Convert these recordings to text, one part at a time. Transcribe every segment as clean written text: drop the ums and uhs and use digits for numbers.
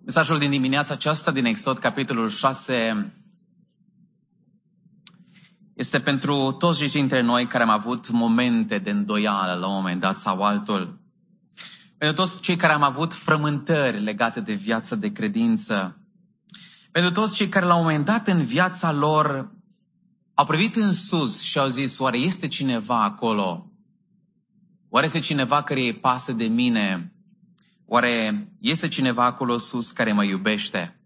Mesajul din dimineața aceasta din Exod, capitolul 6, este pentru toți cei dintre noi care am avut momente de îndoială la un moment dat sau altul. Pentru toți cei care am avut frământări legate de viața de credință. Pentru toți cei care la un moment dat în viața lor au privit în sus și au zis, oare este cineva acolo? Oare este cineva care îi pasă de mine? Oare este cineva acolo sus care mă iubește?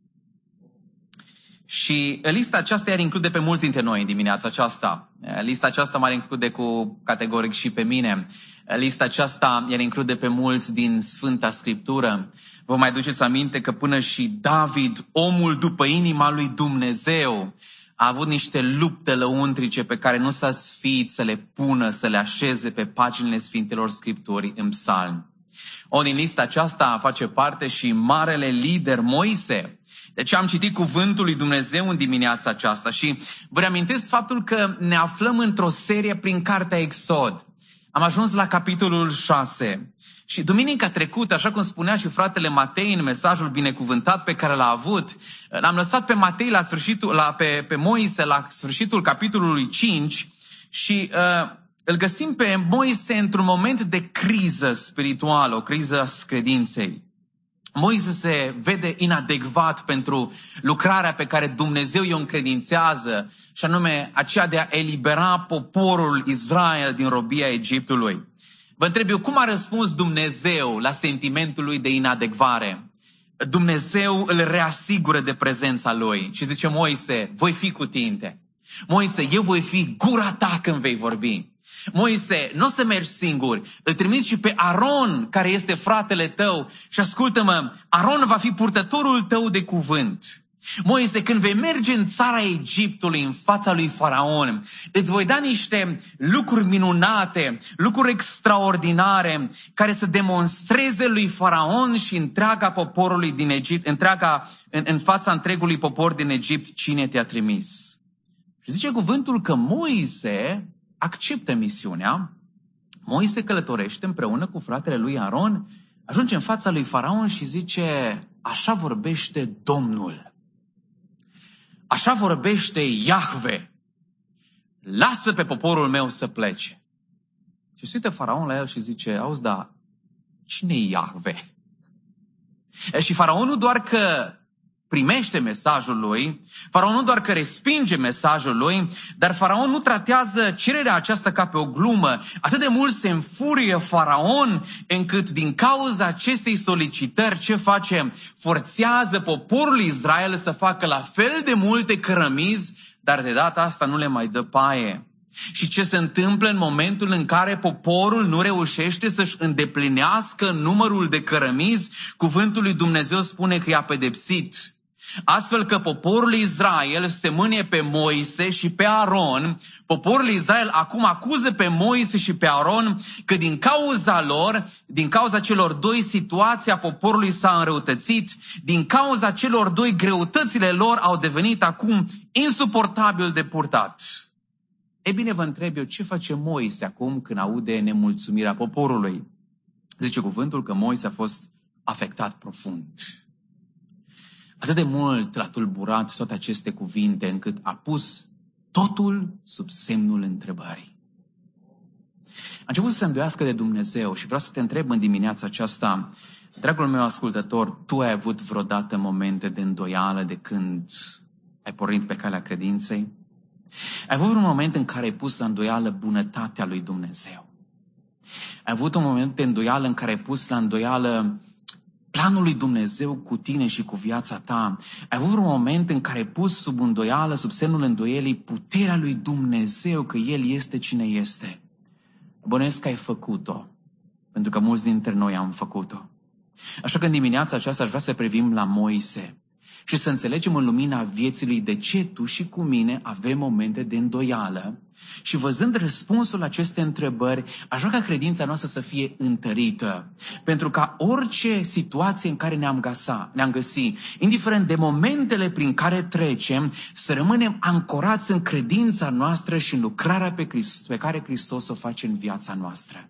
Și lista aceasta iar include pe mulți dintre noi în dimineața aceasta. Lista aceasta mă include cu categoric și pe mine. Lista aceasta iar include pe mulți din Sfânta Scriptură. Vă mai duceți aminte că până și David, omul după inima lui Dumnezeu, a avut niște lupte lăuntrice pe care nu s-a sfiit să le pună, să le așeze pe paginile Sfintelor Scripturi în psalmi. Din lista aceasta face parte și marele lider Moise. Deci am citit cuvântul lui Dumnezeu în dimineața aceasta și vă reamintesc faptul că ne aflăm într-o serie prin cartea Exod. Am ajuns la capitolul 6 și duminica trecută, așa cum spunea și fratele Matei în mesajul binecuvântat pe care l-a avut, l-am lăsat pe Matei pe Moise la sfârșitul capitolului 5 și îl găsim pe Moise într-un moment de criză spirituală, o criză a credinței. Moise se vede inadecvat pentru lucrarea pe care Dumnezeu i-o încredințează, și anume aceea de a elibera poporul Israel din robia Egiptului. Vă întreb eu, cum a răspuns Dumnezeu la sentimentul lui de inadecvare? Dumnezeu îl reasigură de prezența lui și zice, Moise, voi fi cu tine. Moise, eu voi fi gura ta când vei vorbi. Moise, nu o să mergi singur, îl trimiți și pe Aron, care este fratele tău, și ascultă-mă, Aron va fi purtătorul tău de cuvânt. Moise, când vei merge în țara Egiptului, în fața lui Faraon, îți voi da niște lucruri minunate, lucruri extraordinare, care să demonstreze lui Faraon și întreaga poporului din Egipt, în fața întregului popor din Egipt, cine te-a trimis. Și zice cuvântul că Moise acceptă misiunea. Moise călătorește împreună cu fratele lui Aron, ajunge în fața lui Faraon și zice, așa vorbește Domnul. Așa vorbește Iahve. Lasă pe poporul meu să plece. Și se uită Faraon la el și zice, auzi, da, cine e Iahve? Și Faraon nu doar că primește mesajul lui, Faraon nu doar că respinge mesajul lui, dar Faraon nu tratează cererea aceasta ca pe o glumă. Atât de mult se înfurie Faraon, încât din cauza acestei solicitări, ce face? Forțează poporul Israel să facă la fel de multe cărămizi, dar de data asta nu le mai dă paie. Și ce se întâmplă în momentul în care poporul nu reușește să-și îndeplinească numărul de cărămizi? Cuvântul lui Dumnezeu spune că i-a pedepsit. Astfel că poporul Israel se mânie pe Moise și pe Aron. Poporul Israel acum acuză pe Moise și pe Aron că din cauza lor, din cauza celor doi, situația poporului s-a înrăutățit. Din cauza celor doi, greutățile lor au devenit acum insuportabil de purtat. Ei bine, vă întreb eu, ce face Moise acum când aude nemulțumirea poporului? Zice cuvântul că Moise a fost afectat profund. Atât de mult l-a tulburat toate aceste cuvinte, încât a pus totul sub semnul întrebării. A început să se îndoiască de Dumnezeu și vreau să te întreb în dimineața aceasta, dragul meu ascultător, tu ai avut vreodată momente de îndoială de când ai pornit pe calea credinței? Ai avut un moment în care ai pus la îndoială bunătatea lui Dumnezeu? Ai avut un moment de îndoială în care ai pus la îndoială planul lui Dumnezeu cu tine și cu viața ta? Ai avut un moment în care ai pus sub îndoială, sub semnul îndoielii, puterea lui Dumnezeu, că El este cine este? Bănuiesc că ai făcut-o, pentru că mulți dintre noi am făcut-o. Așa că în dimineața aceasta aș vrea să privim la Moise și să înțelegem în lumina vieții lui de ce tu și cu mine avem momente de îndoială. Și văzând răspunsul la aceste întrebări, aș vrea ca credința noastră să fie întărită. Pentru ca orice situație în care ne-am găsit, indiferent de momentele prin care trecem, să rămânem ancorați în credința noastră și în lucrarea pe care Hristos o face în viața noastră.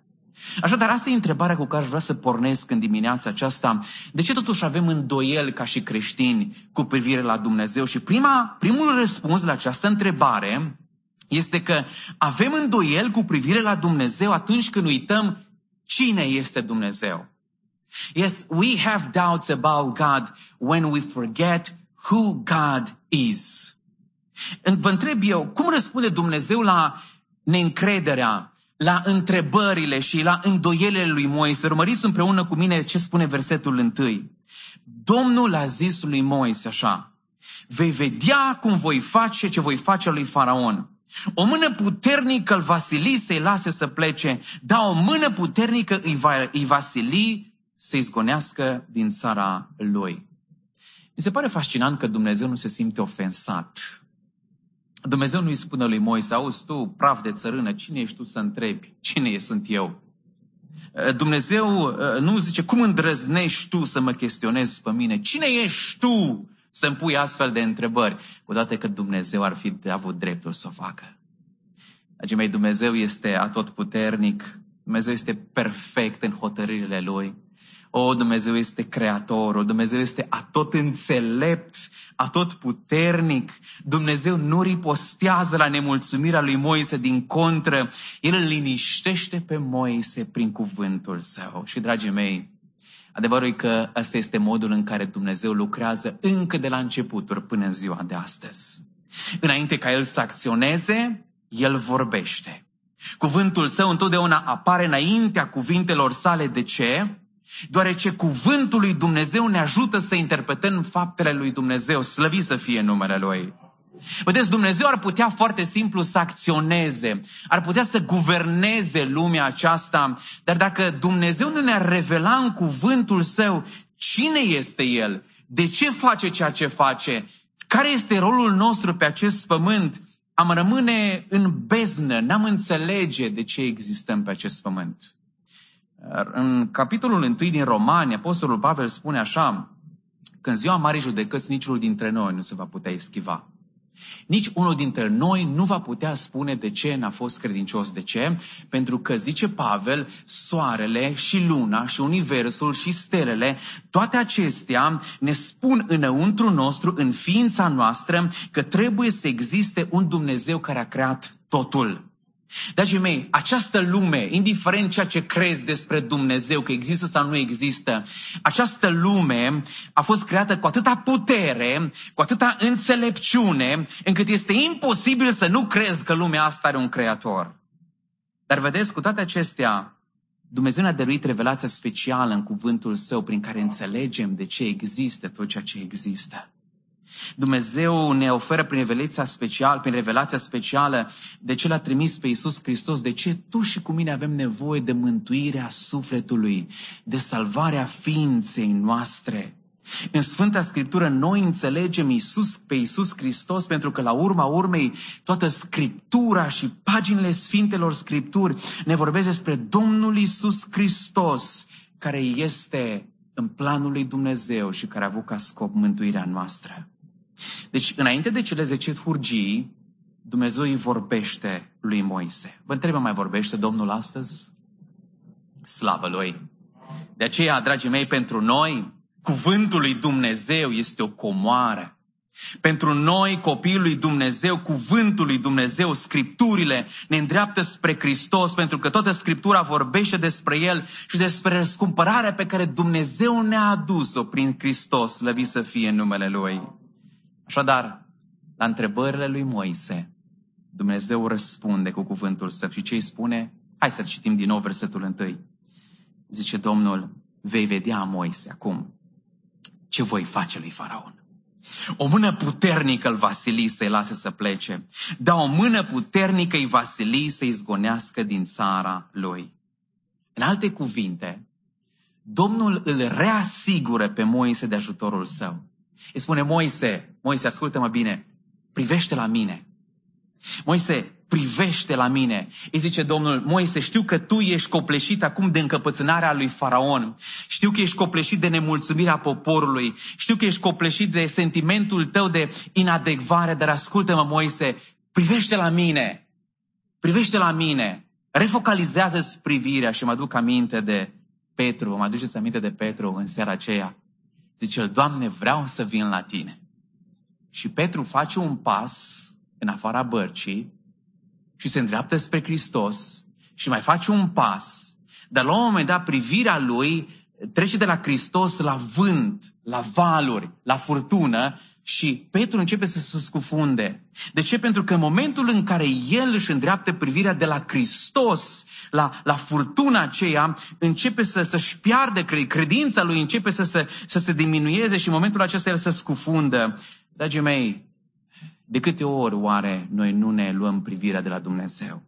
Așadar, asta e întrebarea cu care aș vrea să pornesc în dimineața aceasta. De ce totuși avem îndoieli ca și creștini cu privire la Dumnezeu? Și primul răspuns la această întrebare este că avem îndoieli cu privire la Dumnezeu atunci când uităm cine este Dumnezeu. Yes, we have doubts about God when we forget who God is. Vă întreb eu, cum răspunde Dumnezeu la neîncrederea, la întrebările și la îndoielile lui Moise? Urmăriți împreună cu mine ce spune versetul 1. Domnul a zis lui Moise așa: vei vedea cum voi face ce voi face lui Faraon. O mână puternică îl va sili să-i lase să plece, dar o mână puternică îi va sili să-i zgonească din țara lui. Mi se pare fascinant că Dumnezeu nu se simte ofensat. Dumnezeu nu îi spune lui Moise: auzi tu, praf de țărână, cine ești tu să întrebi? Cine sunt eu? Dumnezeu nu zice: cum îndrăznești tu să mă chestionezi pe mine? Cine ești tu să-mi pui astfel de întrebări? Cu toate că Dumnezeu ar fi avut dreptul să o facă. Dragii mei, Dumnezeu este atotputernic, Dumnezeu este perfect în hotărârile Lui. Dumnezeu este creatorul, Dumnezeu este atot înțelept, atot puternic. Dumnezeu nu ripostează la nemulțumirea lui Moise, din contră, El îl liniștește pe Moise prin cuvântul Său. Și, dragii mei, adevărul e că ăsta este modul în care Dumnezeu lucrează încă de la începuturi până în ziua de astăzi. Înainte ca El să acționeze, El vorbește. Cuvântul Său întotdeauna apare înaintea cuvintelor Sale. De ce? Deoarece cuvântul lui Dumnezeu ne ajută să interpretăm faptele lui Dumnezeu, slăvit să fie numele Lui. Vedeți, Dumnezeu ar putea foarte simplu să acționeze, ar putea să guverneze lumea aceasta, dar dacă Dumnezeu nu ne-ar revela în cuvântul Său cine este El, de ce face ceea ce face, care este rolul nostru pe acest pământ, am rămâne în beznă, n-am înțelege de ce existăm pe acest pământ. În capitolul 1 din Romani, Apostolul Pavel spune așa: că în ziua Marii Judecăți niciunul dintre noi nu se va putea eschiva. Nici unul dintre noi nu va putea spune de ce n-a fost credincios. De ce? Pentru că, zice Pavel, soarele și luna și universul și stelele, toate acestea ne spun înăuntru nostru, în ființa noastră, că trebuie să existe un Dumnezeu care a creat totul. Dragii mei, această lume, indiferent ceea ce crezi despre Dumnezeu, că există sau nu există, această lume a fost creată cu atâta putere, cu atâta înțelepciune, încât este imposibil să nu crezi că lumea asta are un creator. Dar vedeți, cu toate acestea, Dumnezeu ne-a dăruit revelația specială în cuvântul Său, prin care înțelegem de ce există tot ceea ce există. Dumnezeu ne oferă prin revelația specială de ce L-a trimis pe Iisus Hristos, de ce tu și cu mine avem nevoie de mântuirea sufletului, de salvarea ființei noastre. În Sfânta Scriptură noi înțelegem pe Iisus Hristos pentru că la urma urmei toată Scriptura și paginile Sfintelor Scripturi ne vorbesc despre Domnul Iisus Hristos, care este în planul lui Dumnezeu și care a avut ca scop mântuirea noastră. Deci, înainte de cele 10 hurgii, Dumnezeu îi vorbește lui Moise. Vă întreb, mai vorbește Domnul astăzi? Slavă Lui! De aceea, dragii mei, pentru noi, cuvântul lui Dumnezeu este o comoară. Pentru noi, copiii lui Dumnezeu, cuvântul lui Dumnezeu, Scripturile ne îndreaptă spre Hristos, pentru că toată Scriptura vorbește despre El și despre răscumpărarea pe care Dumnezeu ne-a adus-o prin Hristos, slăvit să fie numele Lui. Așadar, la întrebările lui Moise, Dumnezeu răspunde cu cuvântul Său. Și ce îi spune? Hai să citim din nou versetul 1. Zice Domnul: vei vedea, Moise, acum ce voi face lui Faraon. O mână puternică îl va sili să-i lase să plece, dar o mână puternică îi va sili să-i zgonească din țara lui. În alte cuvinte, Domnul îl reasigură pe Moise de ajutorul Său. Îi spune: Moise, ascultă-mă bine, privește la mine. Moise, privește la mine. Îi zice Domnul: Moise, știu că tu ești copleșit acum de încăpățânarea lui Faraon. Știu că ești copleșit de nemulțumirea poporului. Știu că ești copleșit de sentimentul tău de inadecvare, dar ascultă-mă, Moise, privește la mine. Privește la mine. refocalizează-ți privirea și mă aduc aminte de Petru, vă mă aduceți aminte de Petru în seara aceea. Zice, Doamne, vreau să vin la tine. Și Petru face un pas în afara bărcii și se îndreaptă spre Hristos și mai face un pas. Dar la un moment dat privirea lui trece de la Hristos la vânt, la valuri, la furtună și Petru începe să se scufunde. De ce? Pentru că în momentul în care el își îndreaptă privirea de la Hristos, la furtuna aceea, începe să-și piardă credința lui, începe să se diminueze și în momentul acesta el se scufundă. Dragii mei, de câte ori oare noi nu ne luăm privirea de la Dumnezeu?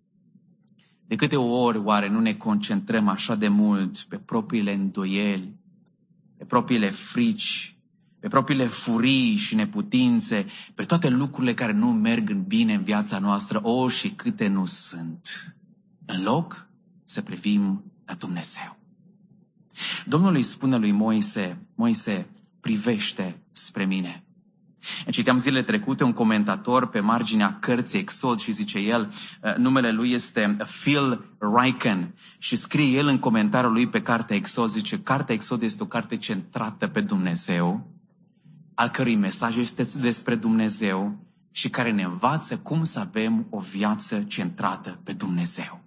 De câte ori oare nu ne concentrăm așa de mult pe propriile îndoieli, pe propriile frici, pe propriile furii și neputințe, pe toate lucrurile care nu merg bine în viața noastră, și câte nu sunt, în loc să privim la Dumnezeu. Domnul îi spune lui Moise, Moise, privește spre mine. Citeam zilele trecute un comentator pe marginea cărții Exod și zice el, numele lui este Phil Ryken și scrie el în comentariul lui pe cartea Exod, zice, cartea Exod este o carte centrată pe Dumnezeu, al cărui mesaj este despre Dumnezeu și care ne învață cum să avem o viață centrată pe Dumnezeu.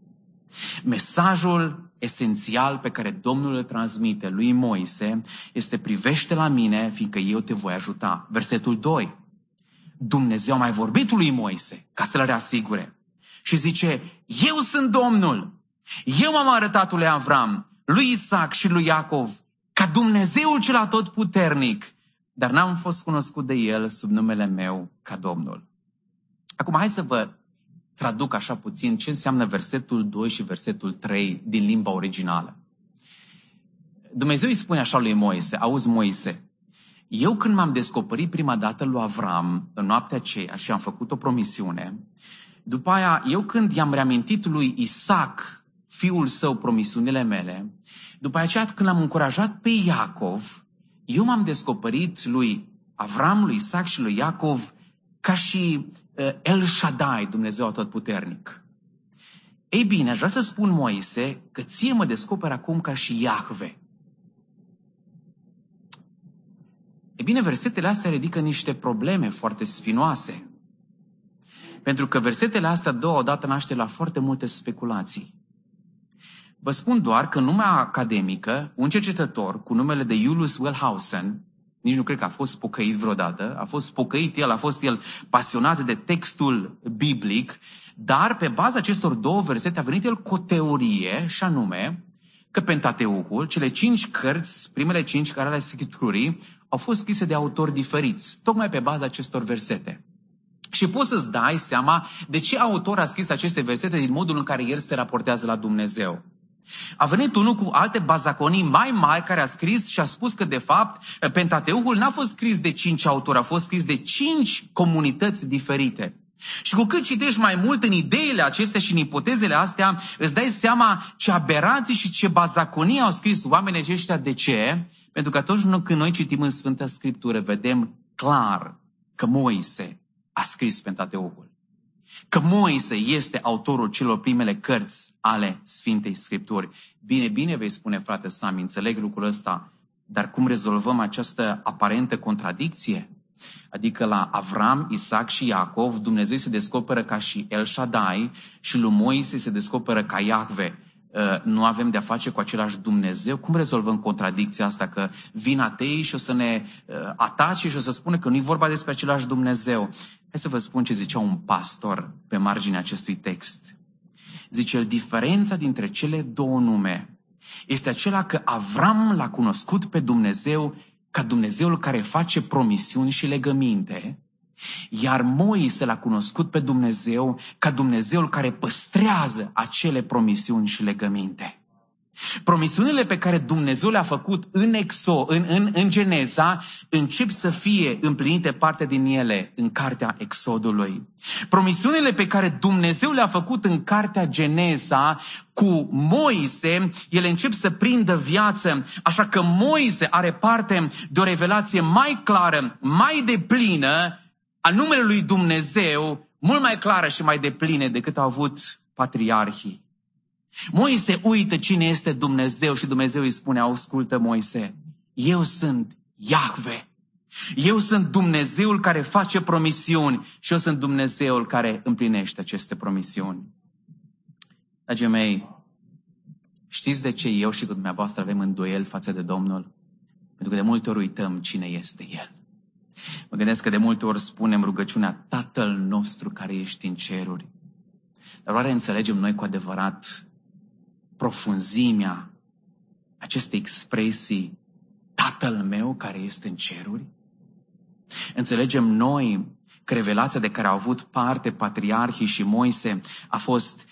Mesajul esențial pe care Domnul îl transmite lui Moise este privește la mine, fiindcă eu te voi ajuta. Versetul 2. Dumnezeu a mai vorbit lui Moise ca să-l reasigure și zice, eu sunt Domnul, eu m-am arătat lui Avram, lui Isaac și lui Iacov ca Dumnezeul cel atotputernic, dar n-am fost cunoscut de el sub numele meu ca Domnul. Acum hai să vă traduc așa puțin ce înseamnă versetul 2 și versetul 3 din limba originală. Dumnezeu îi spune așa lui Moise, auzi Moise, eu când m-am descoperit prima dată lui Avram în noaptea aceea și am făcut o promisiune, după aia eu când i-am reamintit lui Isaac, fiul său, promisiunile mele, după aceea când l-am încurajat pe Iacov, eu m-am descoperit lui Avram, lui Isaac și lui Iacov ca și El Shaddai, Dumnezeu Atotputernic. Ei bine, aș vrea să spun, Moise, că ție mă descoperi acum ca și Iahve. Ei bine, versetele astea ridică niște probleme foarte spinoase. Pentru că versetele astea două odată naște la foarte multe speculații. Vă spun doar că în lumea academică, un cercetător cu numele de Julius Wellhausen, nici nu cred că a fost pocăit vreodată, a fost pocăit el, a fost el pasionat de textul biblic, dar pe baza acestor două versete a venit el cu o teorie, și anume că Pentateucul, cele 5 cărți, primele 5 care ale Scripturii, au fost scrise de autori diferiți, tocmai pe baza acestor versete. Și poți să-ți dai seama de ce autor a scris aceste versete din modul în care el se raportează la Dumnezeu. A venit unul cu alte bazaconii mai mari care a scris și a spus că, de fapt, Pentateucul n-a fost scris de 5 autori, a fost scris de 5 comunități diferite. Și cu cât citești mai mult în ideile acestea și în ipotezele astea, îți dai seama ce aberații și ce bazaconii au scris oamenii aceștia. De ce? Pentru că atunci când noi citim în Sfânta Scriptură, vedem clar că Moise a scris Pentateucul. Că Moise este autorul celor primele cărți ale Sfintei Scripturi. Bine vei spune, frate Sami, înțeleg lucrul ăsta, dar cum rezolvăm această aparentă contradicție? Adică la Avram, Isaac și Iacov, Dumnezeu se descoperă ca și El Shaddai și lui Moise se descoperă ca Iahve. Nu avem de-a face cu același Dumnezeu? Cum rezolvăm contradicția asta? Că vin ateii și o să ne atace și o să spună că nu e vorba despre același Dumnezeu. Hai să vă spun ce zicea un pastor pe marginea acestui text. Zice el, diferența dintre cele două nume este acela că Avram l-a cunoscut pe Dumnezeu ca Dumnezeul care face promisiuni și legăminte, iar Moise l-a cunoscut pe Dumnezeu ca Dumnezeul care păstrează acele promisiuni și legăminte. Promisiunile pe care Dumnezeu le-a făcut în Geneza încep să fie împlinite parte din ele în cartea Exodului. Promisiunile pe care Dumnezeu le-a făcut în cartea Geneza cu Moise, ele încep să prindă viață, așa că Moise are parte de o revelație mai clară, mai deplină a numelui lui Dumnezeu, mult mai clară și mai deplină decât a avut patriarhii. Moise uită cine este Dumnezeu și Dumnezeu îi spune, ascultă Moise, eu sunt Iahve. Eu sunt Dumnezeul care face promisiuni și eu sunt Dumnezeul care împlinește aceste promisiuni. Dragii mei, știți de ce eu și cu dumneavoastră avem îndoieli față de Domnul? Pentru că de multe ori uităm cine este El. Mă gândesc că de multe ori spunem rugăciunea Tatăl nostru care ești în ceruri. Dar oare înțelegem noi cu adevărat profunzimea acestei expresii Tatăl meu care este în ceruri? Înțelegem noi că revelația de care au avut parte patriarhii și Moise a fost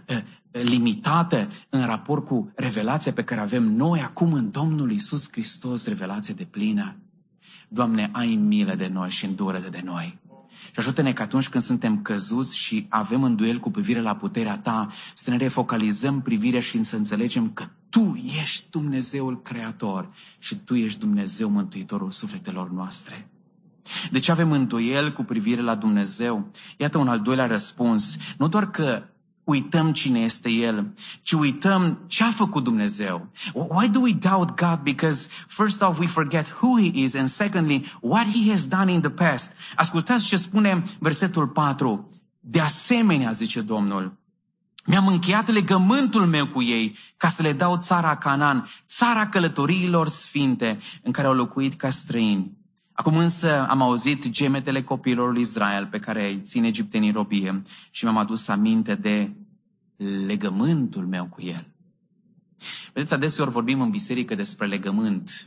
limitată în raport cu revelația pe care avem noi acum în Domnul Iisus Hristos, revelație deplină. Doamne, ai milă de noi și îndură-te de noi. Și ajută-ne că atunci când suntem căzuți și avem îndoieli cu privire la puterea Ta, să ne refocalizăm privirea și să înțelegem că Tu ești Dumnezeul Creator și Tu ești Dumnezeu Mântuitorul sufletelor noastre. De ce avem îndoieli cu privire la Dumnezeu? Iată un al doilea răspuns. Nu doar că uităm cine este El, ci uităm ce a făcut Dumnezeu. Why do we doubt God? Because first off we forget who He is and secondly what He has done in the past. Ascultați ce spune versetul 4. De asemenea, zice Domnul, mi-am încheiat legământul meu cu ei ca să le dau țara Canaan, țara călătoriilor sfinte în care au locuit ca străini. Acum însă am auzit gemetele copiilor lui Israel pe care îi țin egiptenii în robie și mi-am adus aminte de legământul meu cu el. Vedeți, adeseori vorbim în biserică despre legământ.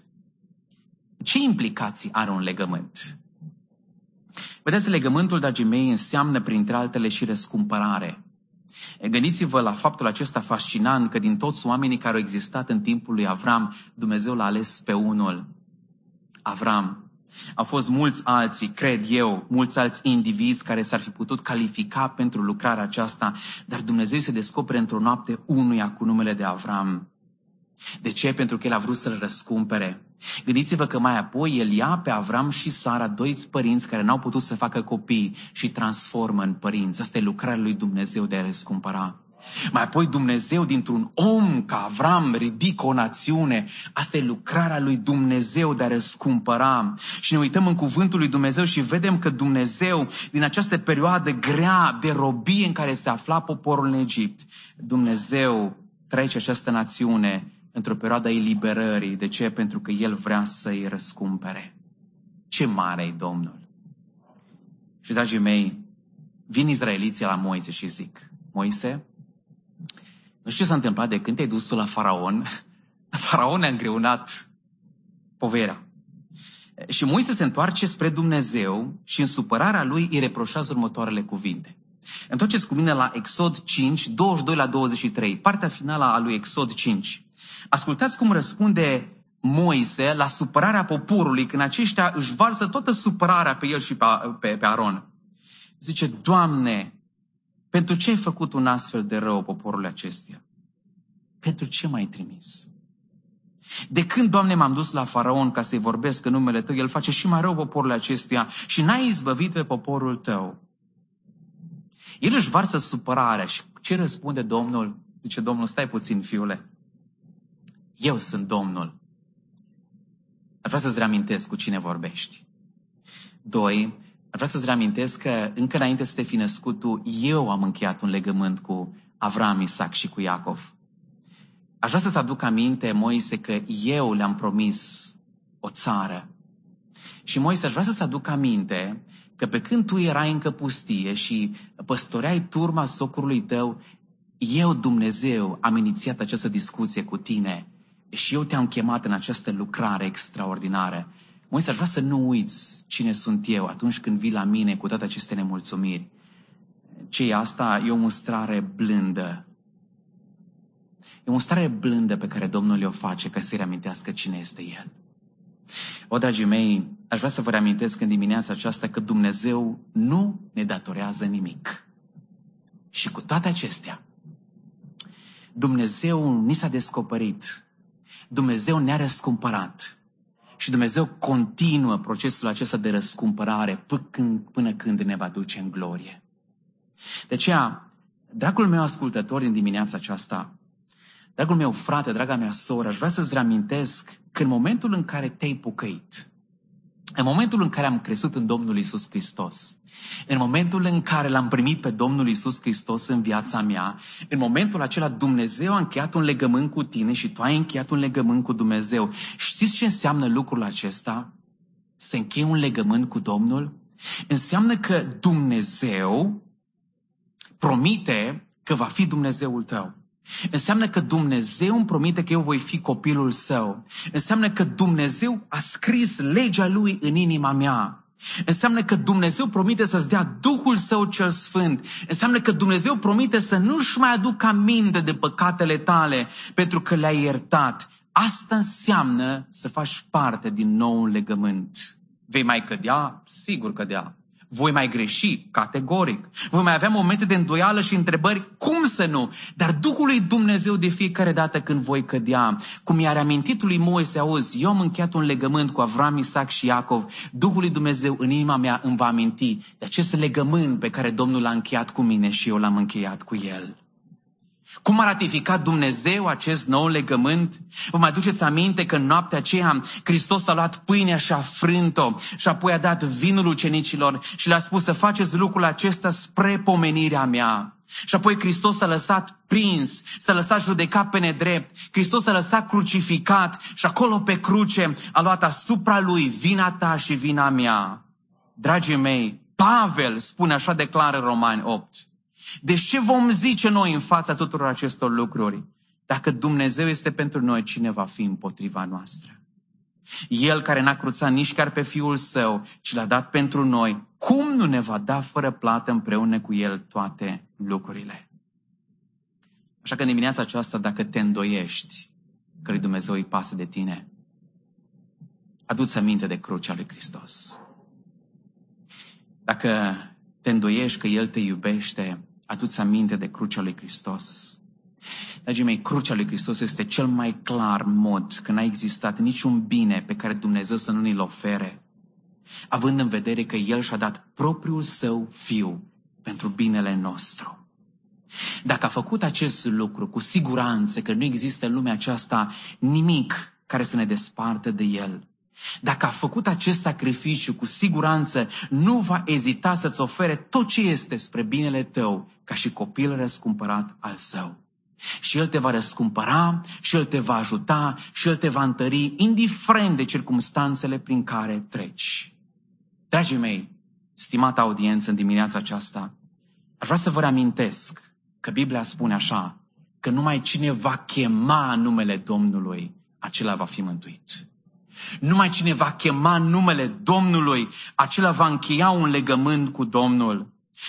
Ce implicații are un legământ? Vedeți, legământul, dragii mei, înseamnă printre altele și răscumpărare. Gândiți-vă la faptul acesta fascinant că din toți oamenii care au existat în timpul lui Avram, Dumnezeu l-a ales pe unul, Avram. Au fost mulți alții, cred eu, mulți alți indivizi care s-ar fi putut califica pentru lucrarea aceasta, dar Dumnezeu se descoperă într-o noapte unuia cu numele de Avram. De ce? Pentru că El a vrut să-l răscumpere. Gândiți-vă că mai apoi El ia pe Avram și Sara, doi părinți care n-au putut să facă copii și transformă în părinți. Asta e lucrarea lui Dumnezeu de a răscumpăra. Mai apoi Dumnezeu dintr-un om ca Avram ridică o națiune. Asta e lucrarea lui Dumnezeu de a răscumpăra. Și ne uităm în cuvântul lui Dumnezeu și vedem că Dumnezeu, din această perioadă grea de robie în care se afla poporul în Egipt, Dumnezeu trece această națiune într-o perioadă a eliberării. De ce? Pentru că El vrea să-i răscumpere. Ce mare e Domnul! Și, dragii mei, vin izraeliții la Moise și zic, Moise, nu știu ce s-a întâmplat de când te-ai dus tu la Faraon. Faraon a îngreunat poverea. Și Moise se întoarce spre Dumnezeu și în supărarea lui îi reproșează următoarele cuvinte. Întoarceți cu mine la Exod 5, 22-23, partea finală a lui Exod 5. Ascultați cum răspunde Moise la supărarea poporului când aceștia își varsă toată supărarea pe el și pe Aron. Zice, Doamne, pentru ce ai făcut un astfel de rău poporul acestuia? Pentru ce m-ai trimis? De când, Doamne, m-am dus la Faraon ca să-i vorbesc în numele Tău, el face și mai rău poporul acestuia și n-ai izbăvit pe poporul Tău. El își varsă supărarea și ce răspunde Domnul? Zice Domnul, stai puțin, fiule. Eu sunt Domnul. Aș vrea să-ți reamintesc cu cine vorbești. 2. Aș vrea să-ți reamintesc că încă înainte să te fi născut tu, eu am încheiat un legământ cu Avram, Isaac și cu Iacov. Aș vrea să-ți aduc aminte, Moise, că eu le-am promis o țară. Și Moise, aș vrea să-ți aduc aminte că pe când tu erai încă pustie și păstoreai turma socrului tău, eu, Dumnezeu, am inițiat această discuție cu tine și eu te-am chemat în această lucrare extraordinară. Moise, aș vrea să nu uiți cine sunt eu atunci când vii la mine cu toate aceste nemulțumiri. Ce e asta? E o mustrare blândă. E o mustrare blândă pe care Domnul o face ca să-i reamintească cine este El. O, dragii mei, aș vrea să vă reamintesc în dimineața aceasta că Dumnezeu nu ne datorează nimic. Și cu toate acestea, Dumnezeu ni s-a descoperit. Dumnezeu ne-a răscumpărat. Și Dumnezeu continuă procesul acesta de răscumpărare până când ne va duce în glorie. De aceea, Dragul meu ascultător în dimineața aceasta, dragul meu frate, draga mea soră, aș vrea să-ți reamintesc că în momentul în care te-ai pocăit, în momentul în care am crezut în Domnul Iisus Hristos, în momentul în care l-am primit pe Domnul Iisus Hristos în viața mea, în momentul acela Dumnezeu a încheiat un legământ cu tine și tu ai încheiat un legământ cu Dumnezeu. Știți ce înseamnă lucrul acesta? Să închei un legământ cu Domnul? Înseamnă că Dumnezeu promite că va fi Dumnezeul tău. Înseamnă că Dumnezeu îmi promite că eu voi fi copilul său. Înseamnă că Dumnezeu a scris legea lui în inima mea. Înseamnă că Dumnezeu promite să-ți dea Duhul Său cel Sfânt. Înseamnă că Dumnezeu promite să nu-și mai aducă aminte de păcatele tale pentru că le-ai iertat. Asta înseamnă să faci parte din noul legământ. Vei mai cădea? Sigur cădea. Voi mai greși? Categoric. Voi mai avea momente de îndoială și întrebări? Cum să nu? Dar Duhul lui Dumnezeu de fiecare dată când voi cădea, cum i-a reamintit lui Moise, auzi, eu am încheiat un legământ cu Avram, Isaac și Iacov, Duhul lui Dumnezeu în inima mea îmi va aminti de acest legământ pe care Domnul l-a încheiat cu mine și eu l-am încheiat cu El. Cum a ratificat Dumnezeu acest nou legământ? Vă mai aduceți aminte că în noaptea aceea Hristos a luat pâinea și a frânt-o și apoi a dat vinul ucenicilor și le-a spus să faceți lucrul acesta spre pomenirea mea. Și apoi Hristos a lăsat prins, s-a lăsat judecat pe nedrept, Hristos s-a lăsat crucificat și acolo pe cruce a luat asupra lui vina ta și vina mea. Dragii mei, Pavel spune așa de clar în Romani 8. Deci ce vom zice noi în fața tuturor acestor lucruri? Dacă Dumnezeu este pentru noi, cine va fi împotriva noastră? El care n-a cruțat nici chiar pe Fiul Său, ci l-a dat pentru noi, cum nu ne va da fără plată împreună cu El toate lucrurile? Așa că în dimineața aceasta, dacă te îndoiești că lui Dumnezeu îi pasă de tine, adu-ți aminte de crucea lui Hristos. Dacă te îndoiești că El te iubește, adu-ți aminte de crucea lui Hristos. Dragii mei, crucea lui Hristos este cel mai clar mod că n-a existat niciun bine pe care Dumnezeu să nu ni-l ofere, având în vedere că El și-a dat propriul Său Fiu pentru binele nostru. Dacă a făcut acest lucru, cu siguranță că nu există în lumea aceasta nimic care să ne despartă de El. Dacă a făcut acest sacrificiu, cu siguranță nu va ezita să-ți ofere tot ce este spre binele tău, ca și copil răscumpărat al Său. Și El te va răscumpăra, și El te va ajuta, și El te va întări, indiferent de circumstanțele prin care treci. Dragii mei, stimată audiență, în dimineața aceasta, aș vrea să vă reamintesc că Biblia spune așa, că numai cine va chema numele Domnului, acela va fi mântuit. Numai cine va chema numele Domnului, acela va încheia un legământ cu Domnul.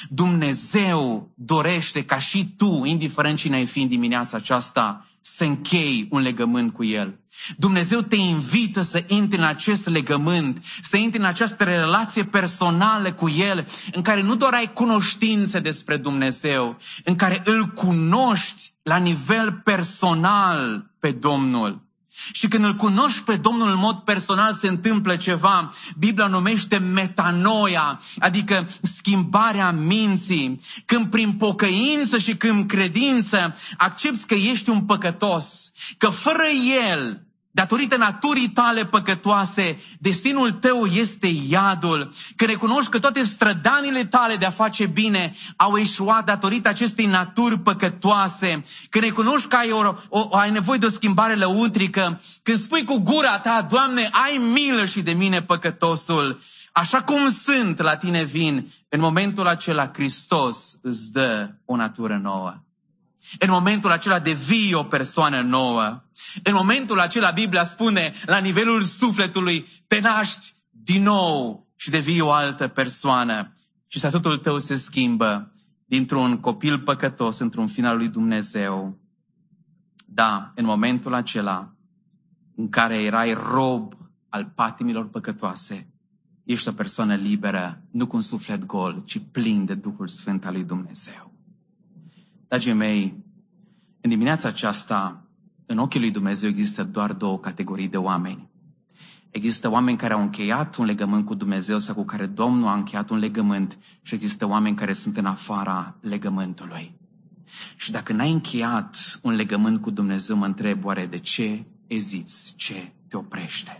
Dumnezeu dorește ca și tu, indiferent cine ai fi în dimineața aceasta, să închei un legământ cu El. Dumnezeu te invită să intri în acest legământ, să intri în această relație personală cu El, în care nu doar ai cunoștințe despre Dumnezeu, în care îl cunoști la nivel personal pe Domnul. Și când îl cunoști pe Domnul în mod personal, se întâmplă ceva. Biblia numește metanoia, adică schimbarea minții. Când prin pocăință și când credință accepți că ești un păcătos, că fără El, datorită naturii tale păcătoase, destinul tău este iadul, că recunoști că toate strădanile tale de a face bine au eșuat datorită acestei naturi păcătoase, că recunoști că ai nevoie de o schimbare lăuntrică, când spui cu gura ta, Doamne, ai milă și de mine păcătosul, așa cum sunt, la tine vin, în momentul acela Hristos îți dă o natură nouă. În momentul acela devii o persoană nouă. În momentul acela Biblia spune, la nivelul sufletului, te naști din nou și devii o altă persoană. Și statutul tău se schimbă dintr-un copil păcătos într-un fiul al lui Dumnezeu. Da, în momentul acela în care erai rob al patimilor păcătoase, ești o persoană liberă, nu cu un suflet gol, ci plin de Duhul Sfânt al lui Dumnezeu. Dragii mei, în dimineața aceasta, în ochii lui Dumnezeu există doar două categorii de oameni. Există oameni care au încheiat un legământ cu Dumnezeu sau cu care Domnul a încheiat un legământ și există oameni care sunt în afara legământului. Și dacă n-ai încheiat un legământ cu Dumnezeu, mă întreb, oare de ce eziți? Ce te oprește?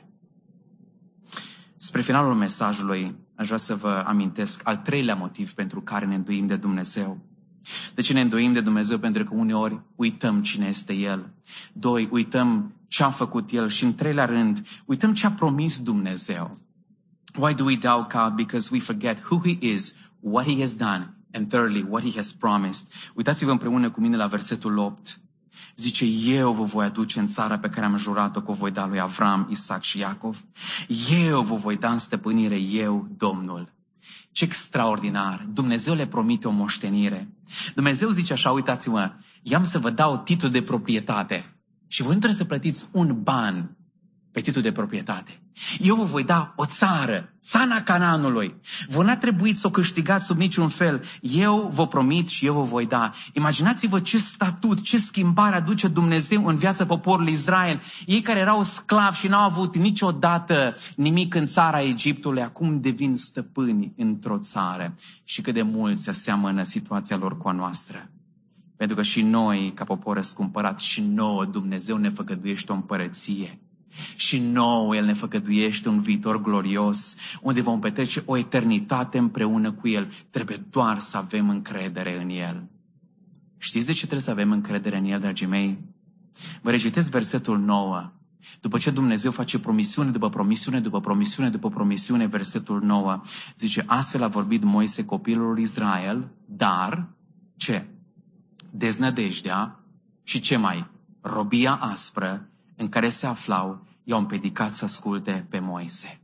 Spre finalul mesajului, aș vrea să vă amintesc al treilea motiv pentru care ne îndoim de Dumnezeu. De ce ne îndoim de Dumnezeu? Pentru că uneori uităm cine este El. 2. Uităm ce a făcut El. Și în treilea rând, uităm ce a promis Dumnezeu. Why do we doubt God? Because we forget who He is, what He has done, and thirdly, what He has promised. Uitați-vă împreună cu mine la versetul 8. Zice, eu vă voi aduce în țara pe care am jurat-o că o voi da lui Avram, Isaac și Iacov. Eu vă voi da în stăpânire, eu, Domnul. Ce extraordinar! Dumnezeu le promite o moștenire. Dumnezeu zice așa, uitați-mă, i-am să vă dau titlu de proprietate și voi nu trebuie să plătiți un ban pe titlu de proprietate. Eu vă voi da o țară, țara Canaanului. Vă n-a trebuit să o câștigați sub niciun fel. Eu vă promit și eu vă voi da. Imaginați-vă ce statut, ce schimbare aduce Dumnezeu în viața poporului Israel. Ei care erau sclavi și n-au avut niciodată nimic în țara Egiptului, acum devin stăpâni într-o țară. Și cât de mult se aseamănă situația lor cu a noastră. Pentru că și noi, ca popor răscumpărat, și nouă Dumnezeu ne făgăduiește o împărăție. Și nouă El ne făgăduiește un viitor glorios, unde vom petrece o eternitate împreună cu El. Trebuie doar să avem încredere în El. Știți de ce trebuie să avem încredere în El, dragii mei? Vă recitesc versetul 9. După ce Dumnezeu face promisiune după promisiune, după promisiune, după promisiune, versetul 9, zice, astfel a vorbit Moise copilul Israel, dar, ce? Deznădejdea și ce mai? Robia aspră în care se aflau, i-au împiedicat să asculte pe Moise.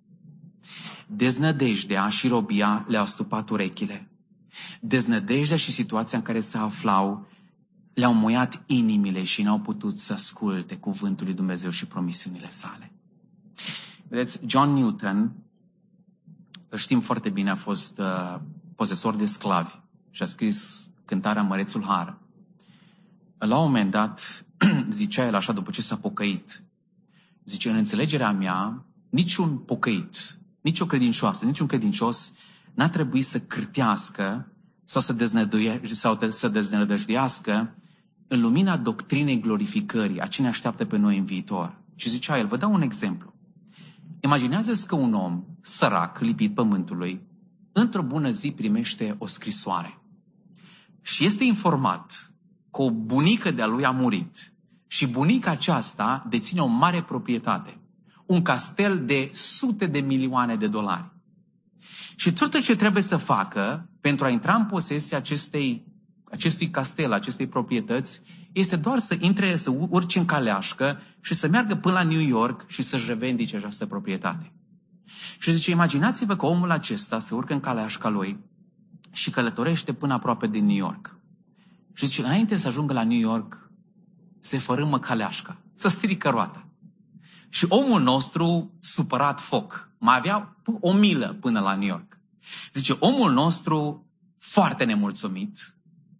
Deznădejdea și robia le-au stupat urechile. Deznădejdea și situația în care se aflau le-au muiat inimile și n-au putut să asculte cuvântul lui Dumnezeu și promisiunile sale. Vedeți, John Newton, știm foarte bine, a fost posesor de sclavi și a scris cântarea Mărețul Har. La un moment dat, zicea el așa după ce s-a pocăit, zice, în înțelegerea mea, niciun pocăit, nicio credincioasă, niciun credincios n-a trebuit să cârtească sau să deznădăjduiască în lumina doctrinei glorificării, a ce ne așteaptă pe noi în viitor. Și zicea el, vă dau un exemplu. Imaginează-ți că un om sărac, lipit pământului, într-o bună zi primește o scrisoare și este informat că o bunică de-a lui a murit și bunica aceasta deține o mare proprietate, un castel de sute de milioane de dolari. Și tot ce trebuie să facă pentru a intra în posesia acestui castel, acestei proprietăți, este doar să intre, să urce în caleașcă și să meargă până la New York și să-și revendice această proprietate. Și zice, imaginați-vă că omul acesta se urcă în caleașca lui și călătorește până aproape de New York. Și zice, înainte să ajungă la New York, se fărâmă caleașca, să strică roata. Și omul nostru, supărat foc, mai avea o milă până la New York. Zice, omul nostru, foarte nemulțumit,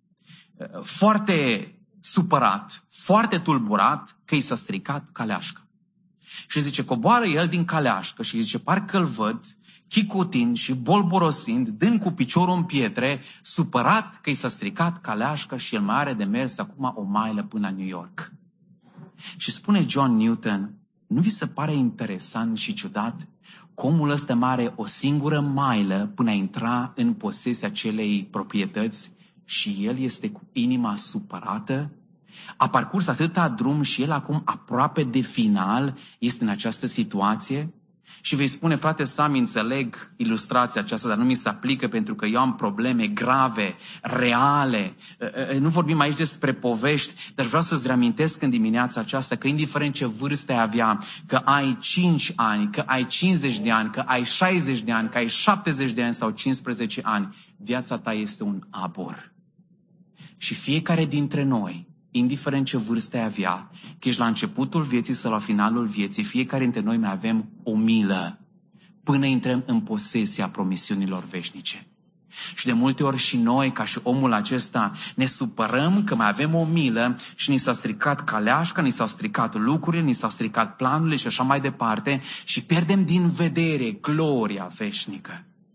foarte supărat, foarte tulburat, că i s-a stricat caleașca. Și zice, coboară el din caleașcă și zice, parcă-l văd, chicotind și bolborosind, dând cu piciorul în pietre, supărat că i s-a stricat caleașca și el mai are de mers acum o mailă până la New York. Și spune John Newton, nu vi se pare interesant și ciudat că omul ăsta mai are o singură mailă până a intra în posesia acelei proprietăți și el este cu inima supărată? A parcurs atâta drum și el acum aproape de final este în această situație? Și vei spune, frate Sami, înțeleg ilustrația aceasta, dar nu mi se aplică pentru că eu am probleme grave, reale. Nu vorbim aici despre povești, dar vreau să-ți reamintesc în dimineața aceasta că indiferent ce vârstă ai avea, că ai 5 ani, că ai 50 de ani, că ai 60 de ani, că ai 70 de ani sau 15 ani, viața ta este un abur. Și fiecare dintre noi, indiferent ce vârstă ai avea, că ești la începutul vieții sau la finalul vieții, fiecare dintre noi mai avem o milă până intrăm în posesia promisiunilor veșnice. Și de multe ori și noi, ca și omul acesta, ne supărăm că mai avem o milă și ni s-a stricat caleașca, ni s-au stricat lucrurile, ni s-au stricat planurile și așa mai departe și pierdem din vedere gloria veșnică.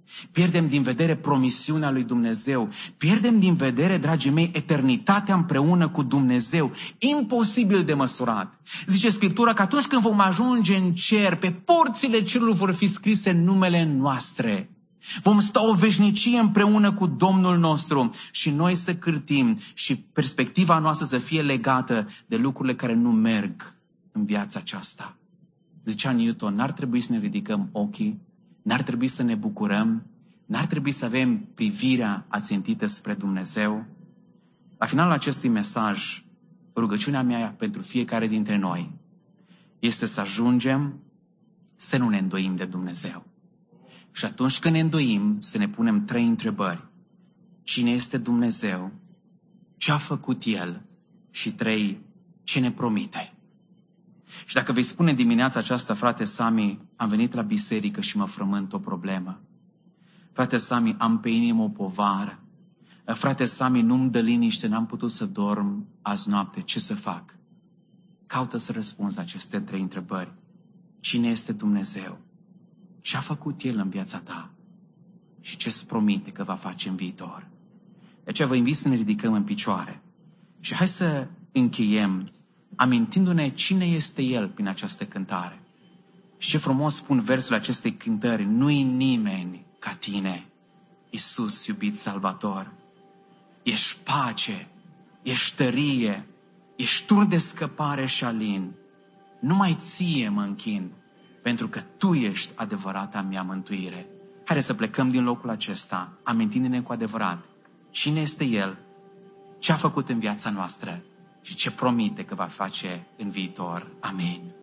Pierdem din vedere promisiunea lui Dumnezeu. Pierdem din vedere, dragii mei, eternitatea împreună cu Dumnezeu. Imposibil de măsurat. Zice Scriptura că atunci când vom ajunge în cer, pe porțile cerului vor fi scrise numele noastre. Vom sta o veșnicie împreună cu Domnul nostru și noi să cârtim și perspectiva noastră să fie legată de lucrurile care nu merg în viața aceasta. Zicea Newton, n-ar trebui să ne ridicăm ochii, n-ar trebui să ne bucurăm, n-ar trebui să avem privirea ațintită spre Dumnezeu. La finalul acestui mesaj, rugăciunea mea pentru fiecare dintre noi este să ajungem să nu ne îndoim de Dumnezeu. Și atunci când ne îndoim, să ne punem 3 întrebări. Cine este Dumnezeu? Ce a făcut El? Și 3, ce ne promite? Și dacă vei spune dimineața aceasta, frate Sami, am venit la biserică și mă frământ o problemă. Frate Sami, am pe inimă o povară. Frate Sami, nu-mi dă liniște, n-am putut să dorm azi noapte. Ce să fac? Caută să răspunzi la aceste 3 întrebări. Cine este Dumnezeu? Ce a făcut El în viața ta? Și ce îți promite că va face în viitor? De aceea vă invit să ne ridicăm în picioare. Și hai să încheiem amintindu-ne cine este El prin această cântare. Și ce frumos spun versul acestei cântări. Nu-i nimeni ca tine, Iisus, iubit Salvator. Ești pace, ești tărie, ești tur de scăpare și alin. Numai ție mă închin, pentru că Tu ești adevărata mea mântuire. Haide să plecăm din locul acesta, amintindu-ne cu adevărat cine este El, ce a făcut în viața noastră și ce promite că va face în viitor. Amin.